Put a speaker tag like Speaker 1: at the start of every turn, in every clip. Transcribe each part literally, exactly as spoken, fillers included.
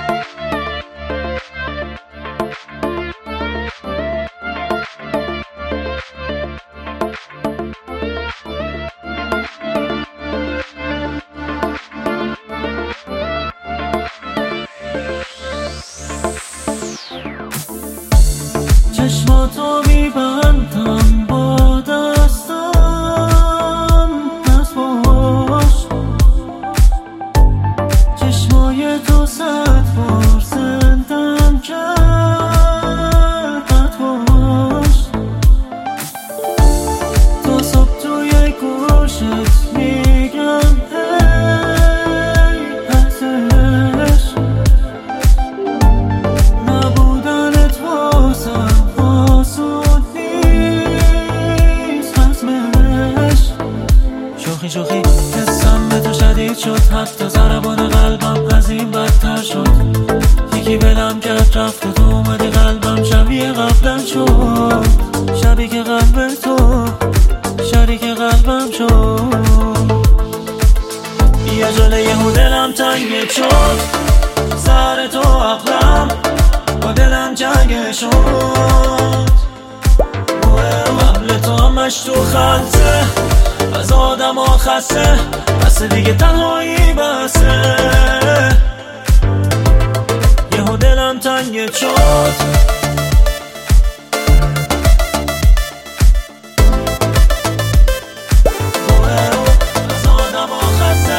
Speaker 1: چشماتو میبندم با دستم، دست باش. چشمای تو صد بار زندم کرد، قد باش. تا صبح توی گوشت میگم ای ارزش نبودنت واسم شوخی شوخی حسم به تو شدید شد، حتی ضربان قلبم از این بدتر شد. یکی بلم کرد رفت و تو اومدی قلبم شبیه قبلم شد. شبی که قلب تو شریک قلبم شد. یه جله یهو دلم تنگ شد، سر تو عقلم با دلم جنگ شد. قبل تو همش تو خلطه، از آدم ها خسته، بس دیگه تنهایی بسه. یهو دلم تنگ شد. از آدم ها خسته.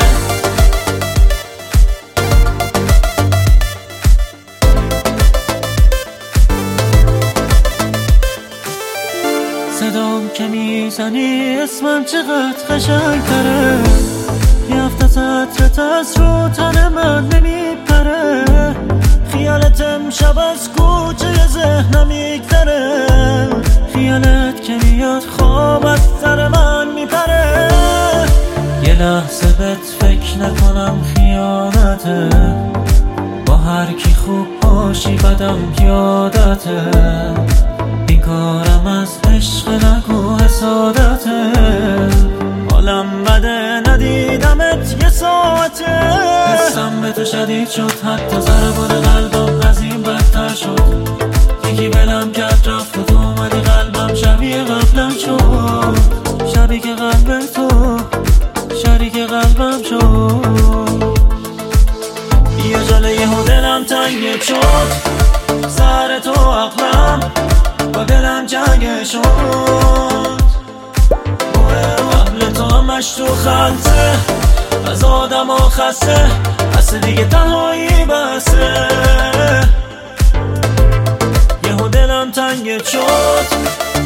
Speaker 1: صدام که میزنی اسمم چقدر قشنگ تره. یه هفته سطرت از رو تن من نمیپره. خیالت امشب از کوچه ذهنم میگذره. خیالت که میاد خواب از سر من میپره. یه لحظه بهت فکر نکنم خیانته. با هر کی خوب باشی بدم یادته. بیکارم از عشق نگو حسادته. حالم بده ندیدمت یه ساعته. حسم به تو شدید شد، حتی ضربان قلبم از این بدتر شد. یکی بلم کرد رفت و تو اومدی قلبم شبیه قبلم شد. شبی که قلب تو شریک قلبم شد. یه جله یهو دلم تنگ شد، سر تو عقلم با دلم جنگ شد. قبل تو همش تو خلطه، از آدم ها خسته، بس دیگه تنهایی بسه. یهو دلم تنگ شد.